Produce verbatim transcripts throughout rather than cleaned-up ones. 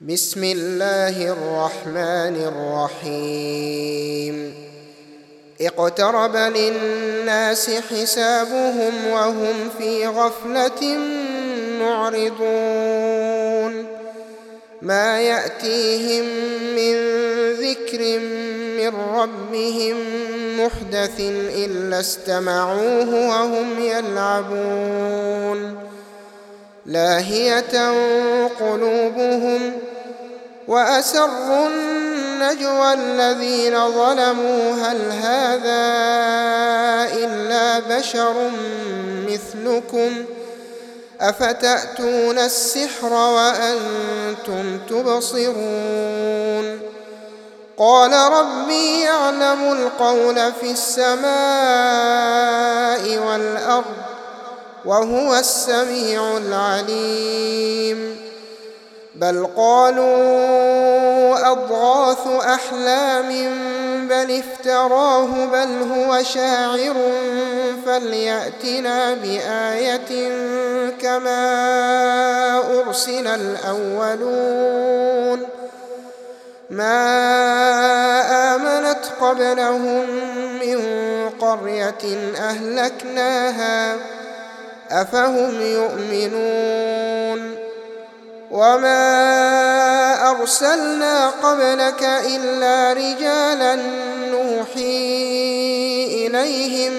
بسم الله الرحمن الرحيم اقترب للناس حسابهم وهم في غفلة معرضون ما يأتيهم من ذكر من ربهم محدث إلا استمعوه وهم يلعبون لاهية قلوبهم وأسروا النجوى الذين ظلموا هل هذا إلا بشر مثلكم أفتأتون السحر وأنتم تبصرون قال ربي يعلم القول في السماء والأرض وهو السميع العليم بل قالوا أضغاث أحلام بل افتراه بل هو شاعر فليأتنا بآية كما أرسل الأولون ما آمنت قبلهم من قرية أهلكناها أفهم يؤمنون وما أرسلنا قبلك إلا رجالا نوحي إليهم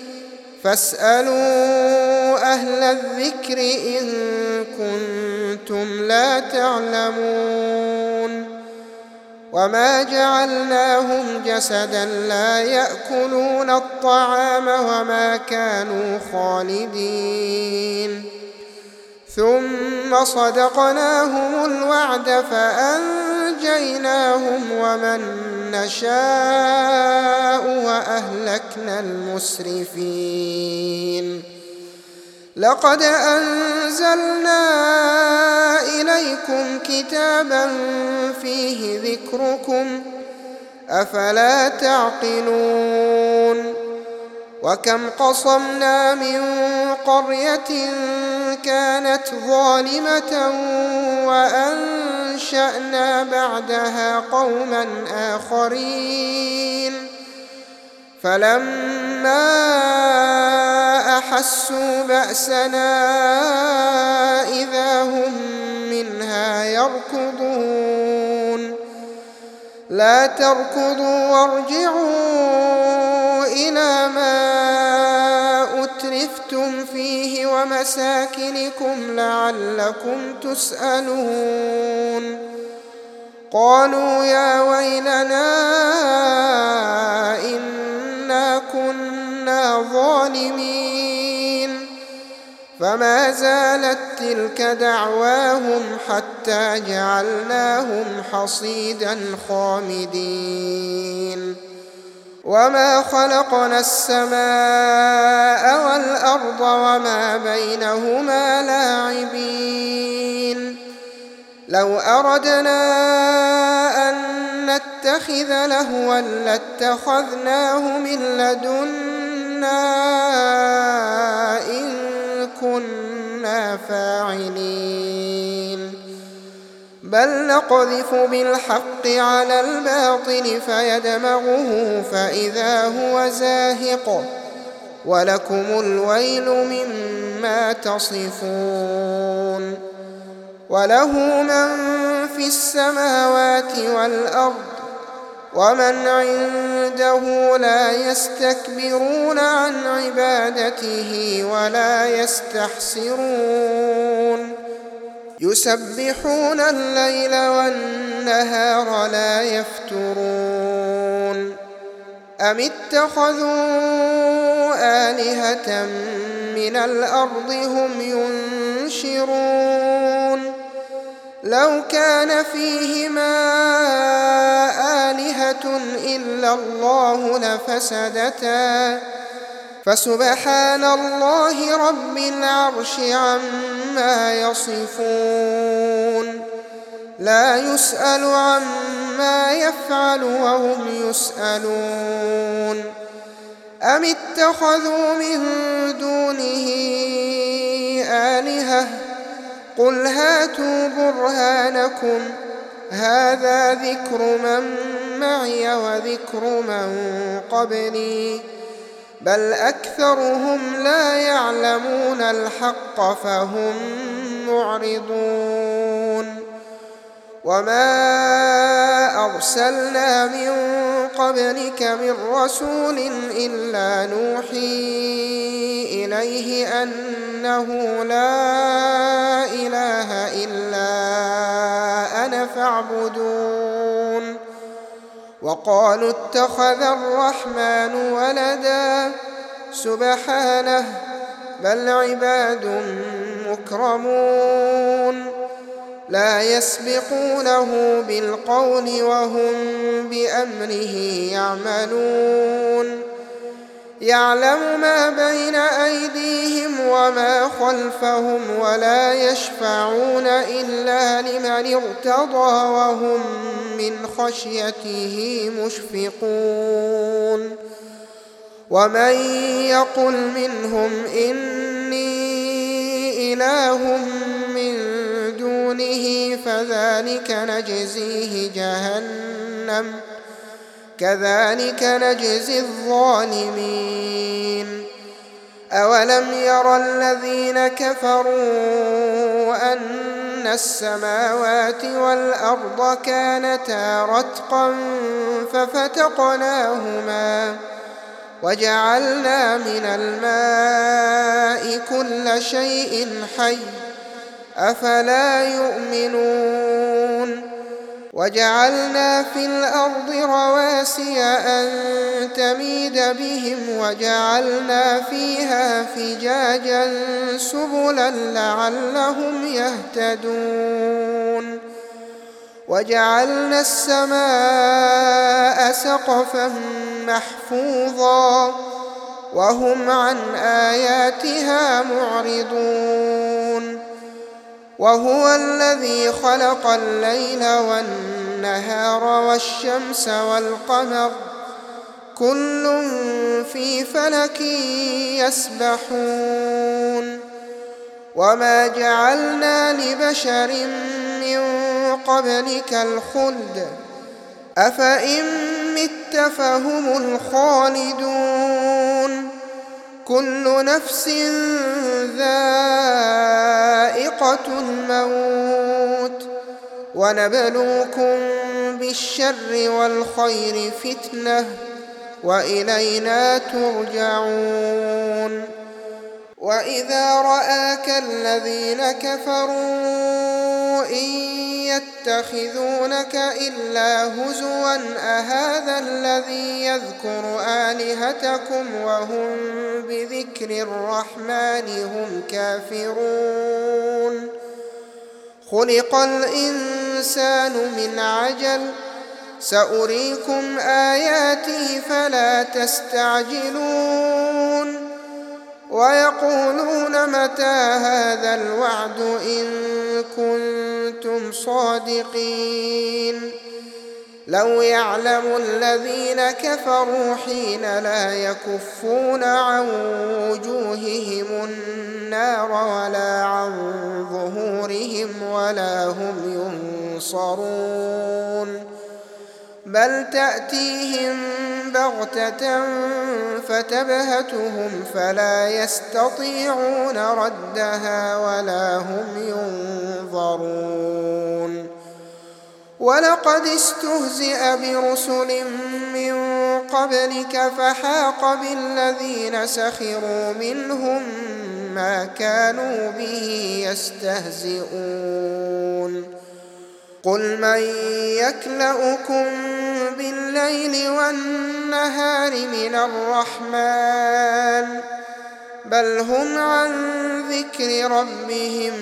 فاسألوا أهل الذكر إن كنتم لا تعلمون وما جعلناهم جسدا لا يأكلون الطعام وما كانوا خالدين ثم صدقناهم الوعد فأنجيناهم ومن نشاء وأهلكنا المسرفين لقد أنزلنا إليكم كتابا فيه ذكركم أفلا تعقلون وكم قصمنا من قرية كانت ظالمة وأنشأنا بعدها قوما آخرين فلما أحسوا بأسنا إذا هم منها يركضون لا تركضوا وارجعوا إلى ما أترفتم فيه ومساكنكم لعلكم تسألون قالوا يا ويلنا إنا كنا ظالمين فما زالت تلك دعواهم حتى جعلناهم حصيدا خامدين وما خلقنا السماء والأرض وما بينهما لاعبين لو أردنا أن نتخذ لهوا لاتخذناه من لدنا إن كنا فاعلين بل نقذف بالحق على الباطل فيدمغه فإذا هو زاهق ولكم الويل مما تصفون وله من في السماوات والأرض ومن عنده لا يستكبرون عن عبادته ولا يستحسرون يسبحون الليل والنهار لا يفترون أم اتخذوا آلهة من الأرض هم ينشرون لو كان فيهما آلهة إلا الله لفسدتا فسبحان الله رب العرش عما يصفون لا يسأل عما يفعل وهم يسألون أم اتخذوا من دونه آلهة قل هاتوا برهانكم هذا ذكر من معي وذكر من قبلي بل أكثرهم لا يعلمون الحق فهم معرضون وما أرسلنا من قبلك من رسول إلا نوحي إليه أنه لا إله إلا أنا فاعبدون وقالوا اتخذ الرحمن ولدا سبحانه بل عباد مكرمون لا يسبقونه بالقول وهم بأمره يعملون يعلم ما بين أيديهم وما خلفهم ولا يشفعون إلا لمن ارتضى وهم من خشيته مشفقون ومن يقل منهم إني إله من دونه فذلك نجزيه جهنم كذلك نجزي الظالمين أولم ير الذين كفروا أن السماوات والأرض كانتا رتقا ففتقناهما وجعلنا من الماء كل شيء حي أفلا يؤمنون وجعلنا في الأرض رواسي أن تميد بهم وجعلنا فيها فجاجا سبلا لعلهم يهتدون وجعلنا السماء سقفا محفوظا وهم عن آياتها معرضون وهو الذي خلق الليل والنهار والشمس والقمر كل في فلك يسبحون وما جعلنا لبشر من قبلك الخلد أفإن مت فهم الخالدون كل نفس ذائقة الموت ونبلوكم بالشر والخير فتنة وإلينا ترجعون وإذا رآك الذين كفروا إن يتخذونك إلا هزوا أهذا الذي يذكر آلهتكم وهم بذكر الرحمن هم كافرون خلق الإنسان من عجل سأريكم آياتي فلا تستعجلون ويقولون متى هذا الوعد إن كنتم صادقين لو يعلم الذين كفروا حين لا يكفون عن وجوههم النار ولا عن ظهورهم ولا هم ينصرون بل تأتيهم بغتة فتبهتهم فلا يستطيعون ردها ولا هم ينظرون ولقد استهزئ برسل من قبلك فحاق بالذين سخروا منهم ما كانوا به يستهزئون قل من يكلؤكم بالليل والنهار من الرحمن بل هم عن ذكر ربهم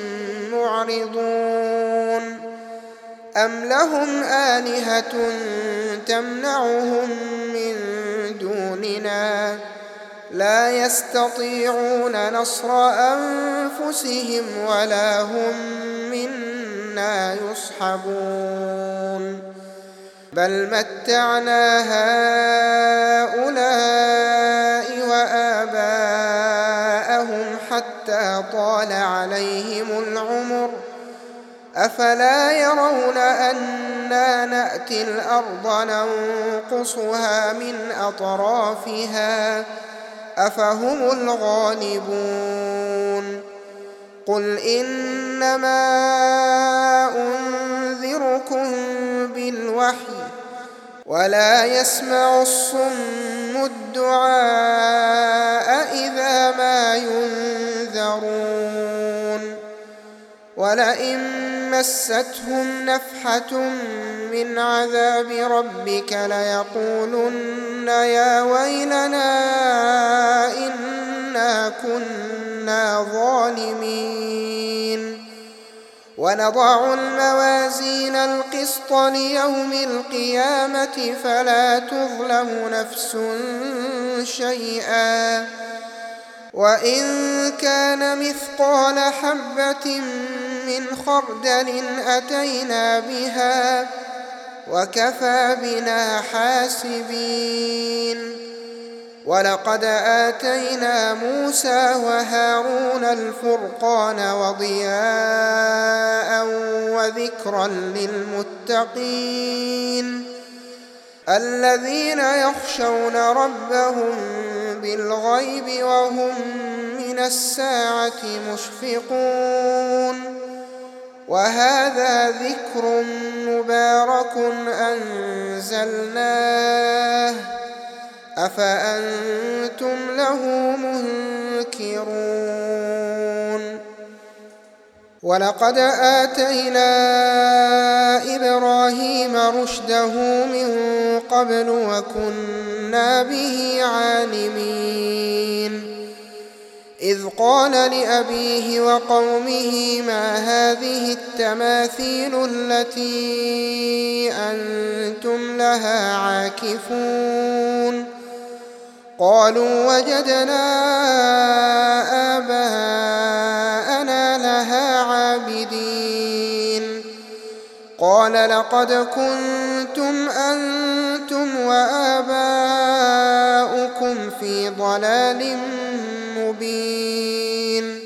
معرضون أم لهم آلهة تمنعهم من دوننا لا يستطيعون نصر أنفسهم ولا هم منا يصحبون بل متعنا هؤلاء وآباءهم حتى طال عليهم العمر أفلا يرون أنا نأتي الأرض ننقصها من أطرافها أفهم الغالبون قل إنما أنذركم بالوحي ولا يسمع الصم الدعاء إذا ما ينذرون ولئن مستهم نفحة من عذاب ربك ليقولن يا ويلنا إنا كنا ظالمين ونضع الموازين القسط ليوم القيامة فلا تظلم نفس شيئا وإن كان مثقال حبة من خردل أتينا بها وكفى بنا حاسبين ولقد آتينا موسى وهارون الفرقان وضياء وذكرا للمتقين الذين يخشون ربهم بالغيب وهم من الساعة مشفقون وهذا ذكر مبارك أنزلناه أفأنتم له منكرون ولقد آتينا إبراهيم رشده من قبل وكنا به عالمين إذ قال لأبيه وقومه ما هذه التماثيل التي أنتم لها عاكفون قالوا وجدنا آباءنا لها عابدين قال لقد كنتم أنتم وآباؤكم في ضلال مبين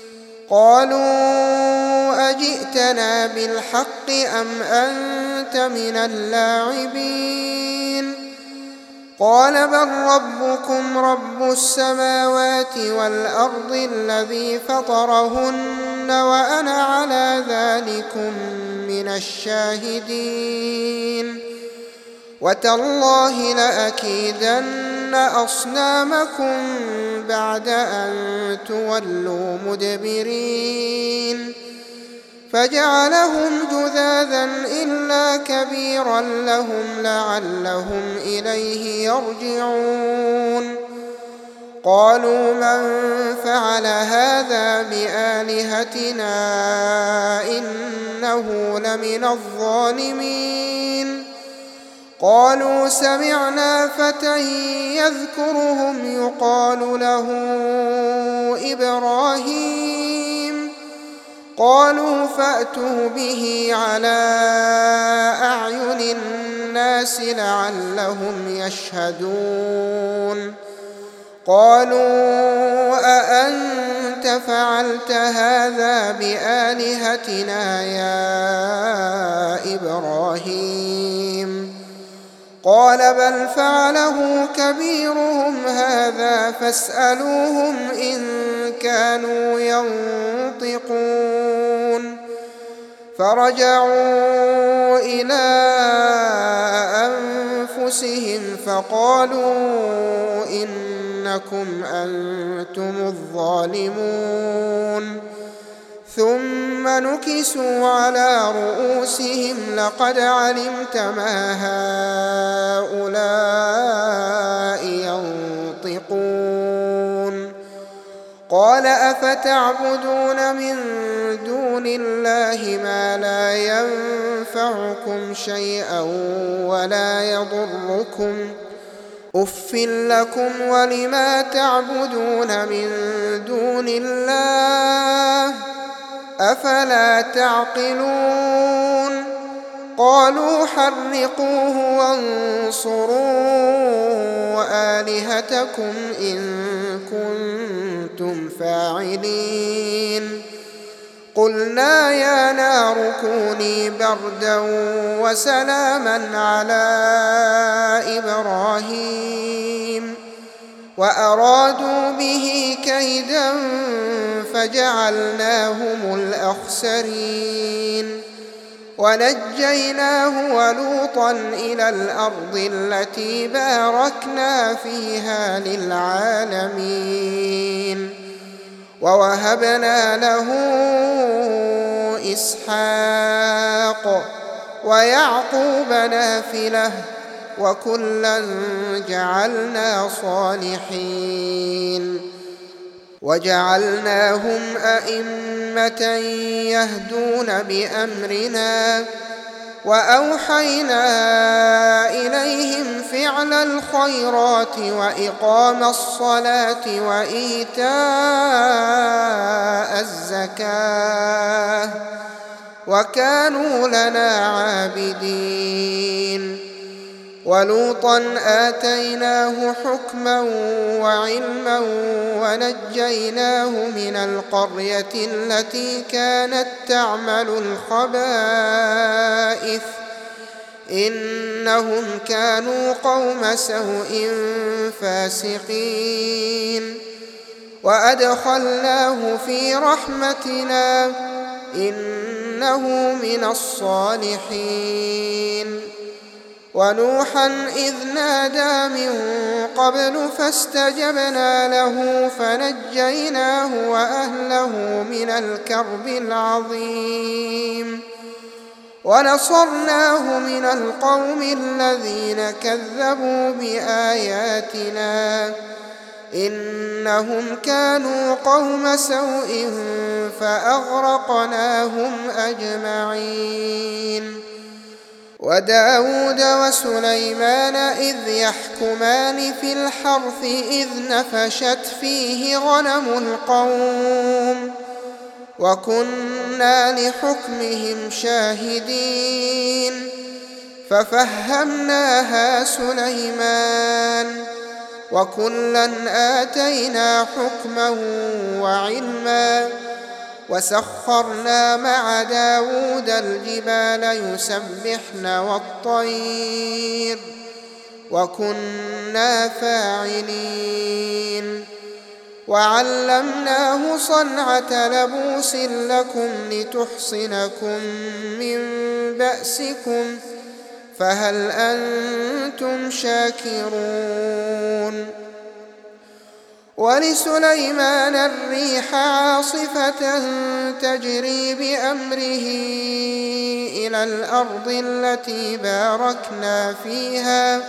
قالوا أجئتنا بالحق أم أنت من اللاعبين قال بل ربكم رب السماوات والأرض الذي فطرهن وأنا على ذلكم من الشاهدين وتالله لأكيدن أصنامكم بعد أن تولوا مدبرين فجعلهم جذاذا إلا كبيرا لهم لعلهم إليه يرجعون قالوا من فعل هذا بآلهتنا إنه لمن الظالمين قالوا سمعنا فتى يذكرهم يقال له إبراهيم قالوا فأتوا به على أعين الناس لعلهم يشهدون قالوا أأنت فعلت هذا بآلهتنا يا إبراهيم قال بل فعله كبيرهم هذا فاسألوهم إن كانوا ينطقون فرجعوا إلى أنفسهم فقالوا إنكم أنتم الظالمون ثم نكسوا على رؤوسهم لقد علمت ما هؤلاء ينطقون قال أفتعبدون من دون الله ما لا ينفعكم شيئا ولا يضركم أف لكم ولما تعبدون من دون الله أفلا تعقلون قالوا حرقوه وانصروا آلهتكم إن كنتم فاعلين قلنا يا نار كوني بردا وسلاما على إبراهيم وأرادوا به كيدا فجعلناهم الأخسرين ونجيناه ولوطا إلى الأرض التي باركنا فيها للعالمين ووهبنا له إسحاق ويعقوب نافلة وكلا جعلنا صالحين وجعلناهم أئمة يهدون بأمرنا وأوحينا إليهم فعل الخيرات وإقام الصلاة وإيتاء الزكاة وكانوا لنا عابدين ولوطا آتيناه حكما وعلما ونجيناه من القرية التي كانت تعمل الخبائث إنهم كانوا قوم سوء فاسقين وأدخلناه في رحمتنا إنه من الصالحين ونوحا إذ نادى من قبل فاستجبنا له فنجيناه وأهله من الكرب العظيم ونصرناه من القوم الذين كذبوا بآياتنا إنهم كانوا قوم سوء فأغرقناهم أجمعين وداود وسليمان إذ يحكمان في الحرث إذ نفشت فيه غنم القوم وكنا لحكمهم شاهدين ففهمناها سليمان وكلا آتينا حكما وعلما وسخرنا مع داود الجبال يسبحن والطير وكنا فاعلين وعلمناه صنعة لبوس لكم لتحصنكم من بأسكم فهل أنتم شاكرون ولسليمان الريح عاصفة تجري بأمره إلى الأرض التي باركنا فيها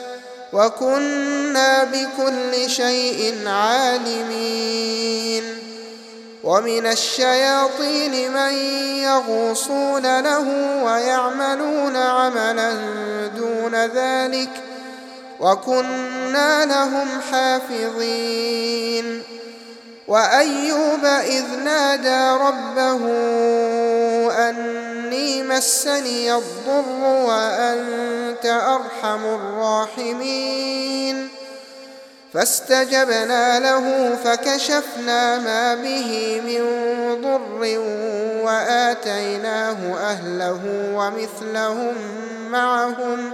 وكنا بكل شيء عالمين ومن الشياطين من يغوصون له ويعملون عملا دون ذلك وكنا لهم حافظين وأيوب إذ نادى ربه أني مسني الضر وأنت أرحم الراحمين فاستجبنا له فكشفنا ما به من ضر وآتيناه أهله ومثلهم معهم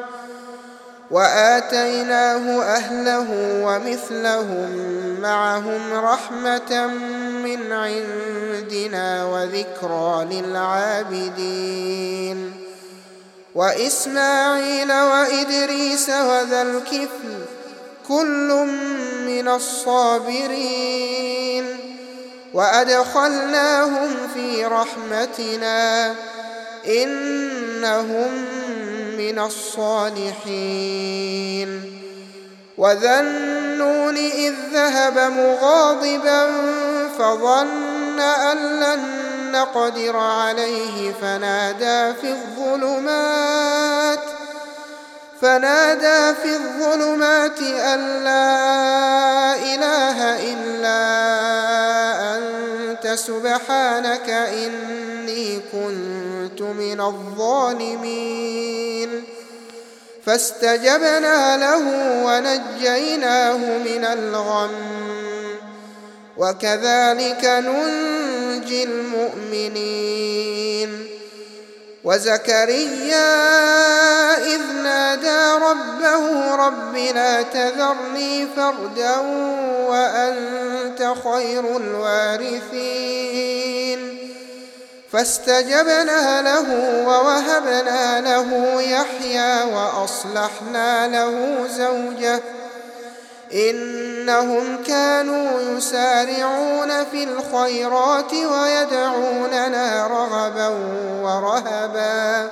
وآتيناه أهله ومثلهم معهم رحمة من عندنا وذكرى للعابدين وإسماعيل وإدريس وذا الكفل كل من الصابرين وأدخلناهم في رحمتنا إنهم من الصالحين وذا النون إذ ذهب مغاضبا فظن أن لن نقدر عليه فنادى في الظلمات فنادى في الظلمات أن لا إله إلا أنت سبحانك إني كنت من الظالمين فاستجبنا له ونجيناه من الغم وكذلك ننجي ننجي المؤمنين. وزكريا إذ نادى ربه رب لا تذرني فردا وأنت خير الوارثين فاستجبنا له ووهبنا له يحيى وأصلحنا له زوجه إنهم كانوا يسارعون في الخيرات ويدعوننا رغبا ورهبا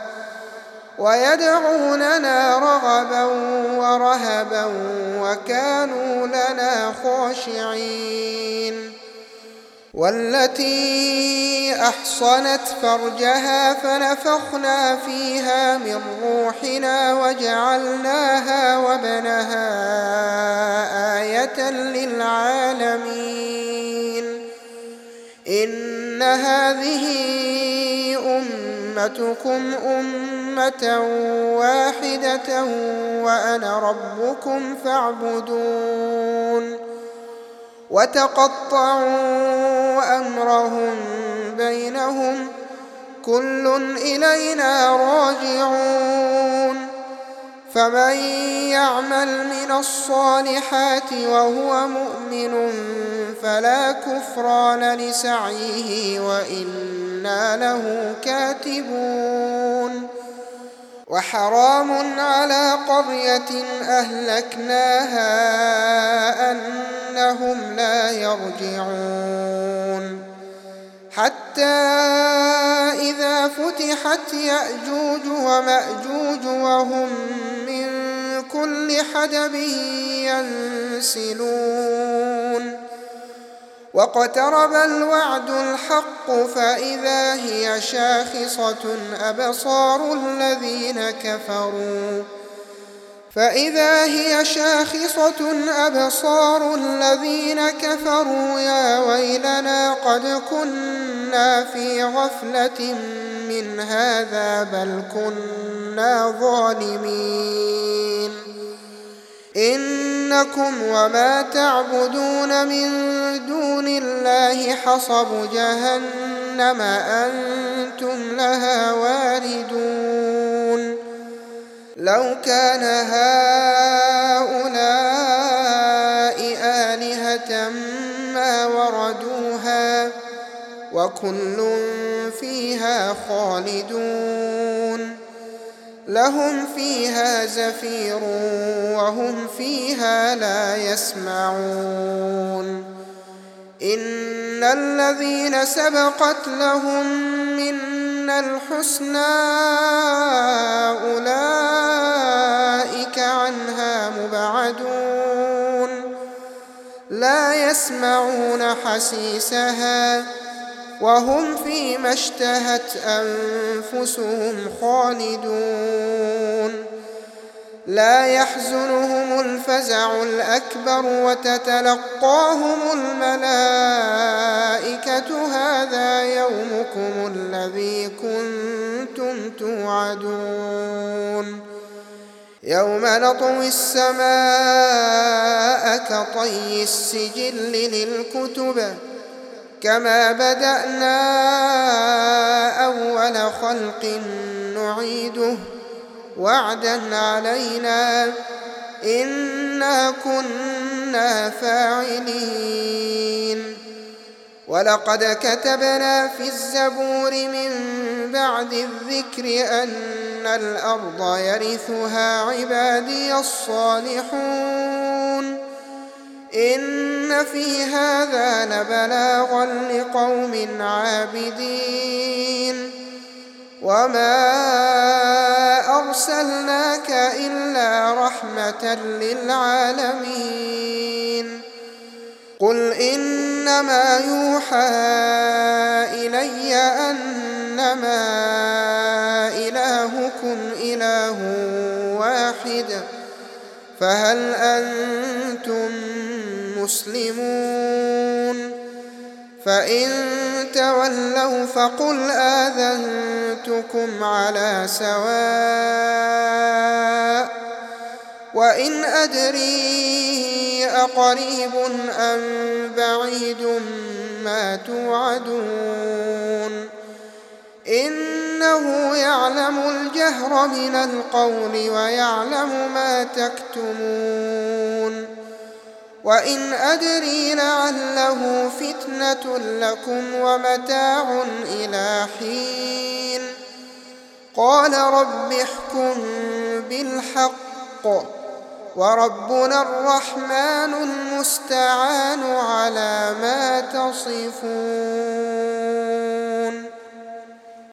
ويدعوننا رغبا ورهبا وكانوا لنا خاشعين. والتي أحصنت فرجها فنفخنا فيها من روحنا وجعلناها وابنها آية للعالمين. إن هذه أمتكم أمة واحدة وأنا ربكم فاعبدون. وتقطعوا أمرهم بينهم كل إلينا راجعون. فمن يعمل من الصالحات وهو مؤمن فلا كفران لسعيه وإنا له كاتبون. وحرام على قرية أهلكناها أنهم لا يرجعون حتى إذا فتحت يأجوج ومأجوج وهم من كل حدب ينسلون. واقترب الوعد الحق فإذا هي شاخصة أبصار الذين كفروا فإذا هي شاخصة أبصار الذين كفروا يا ويلنا قد كنا في غفلة من هذا بل كنا ظالمين. إنكم وما تعبدون من دون الله حصب جهنم أنتم لها واردون. لو كان هؤلاء آلهة ما وردوها وكل فيها خالدون. لهم فيها زفير وهم فيها لا يسمعون. إن الذين سبقت لهم منا الحسنى أولئك عنها مبعدون لا يسمعون حسيسها وهم فيما اشتهت أنفسهم خالدون. لا يحزنهم الفزع الأكبر وتتلقاهم الملائكة هذا يومكم الذي كنتم توعدون. يوم نطوي السماء كطي السجل للكتب كما بدأنا أول خلق نعيده وعدا علينا إنا كنا فاعلين. ولقد كتبنا في الزبور من بعد الذكر أن الأرض يرثها عبادي الصالحون. إن في هذا لبلاغا لقوم عابدين. وما أرسلناك إلا رحمة للعالمين. قل إنما يوحى إلي أنما إلهكم إله واحد فهل أنتم مسلمون؟ فإن تولوا فقل آذنتكم على سواء. وإن أدري أقريب أم بعيد ما توعدون إنه يعلم الجهر من القول ويعلم ما تكتمون وإن أدري لعله فتنة لكم ومتاع إلى حين قال رب احكم بالحق وربنا الرحمن المستعان على ما تصفون.